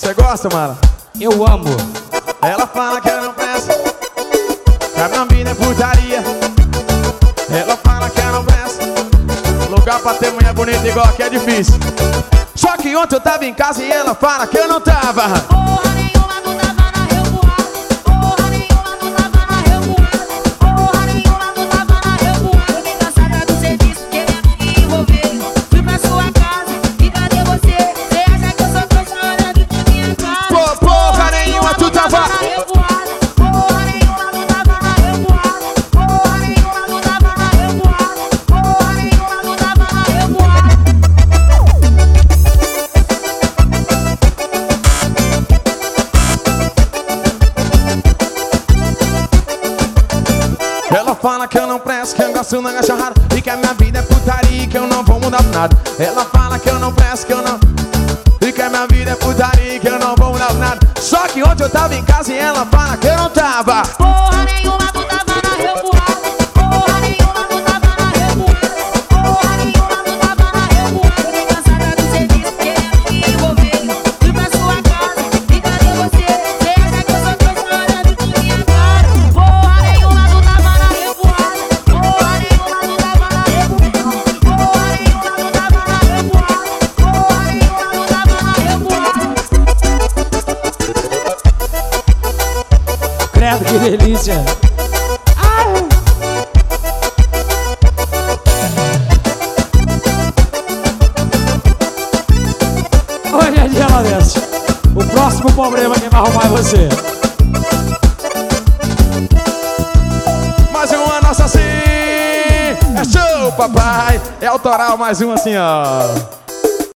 Você gosta, mano? Eu amo. Ela fala que eu não presto, que a minha vida é putaria. Ela fala que eu não presto, lugar pra ter mulher bonita igual aqui é difícil. Só que ontem eu tava em casa e ela fala que eu não tava. Porra nenhuma, tu tava na revoada. Porra nenhuma, tu tava na revoada. Porra nenhuma, tu tava na revoada. Eu bem cansada do serviço, querendo me envolver. Fui pra sua casa, e cadê você? Cê acha que eu sou trouxa olhando pra minha cara? Porra nenhuma, tu tava na revoada. Porra nenhuma, tu tava na revoada. Porra nenhuma, tu tava na revoada. Porra nenhuma, tu tava na revoada. Ela fala que eu não presto, que eu gosto na cachorrada e que a minha vida é putaria e que eu não vou mudar por nada. Ela fala que eu não presto, que eu não... e que a minha vida é putaria e que eu não vou mudar por nada. Só que ontem eu tava em casa e ela fala que eu não tava. Porra nenhuma, tu tava na revoada. Porra nenhuma, tu tava na revoada. Porra nenhuma, tu tava na revoada. Eu bem cansada do serviço, querendo me envolver. Fui pra sua casa, e cadê você? Cê acha que eu sou trouxa olhando pra minha cara? Porra nenhuma, tu tava na revoada. Porra nenhuma, tu tava na revoada. Porra nenhuma, tu tava na revoada. Porra nenhuma, tu tava na revoada. Credo, que delícia. Olha ali, ela desce. O próximo problema quem vai arrumar é você. Mais uma nossa assim, é show, papai. É autoral, mais um assim, ó.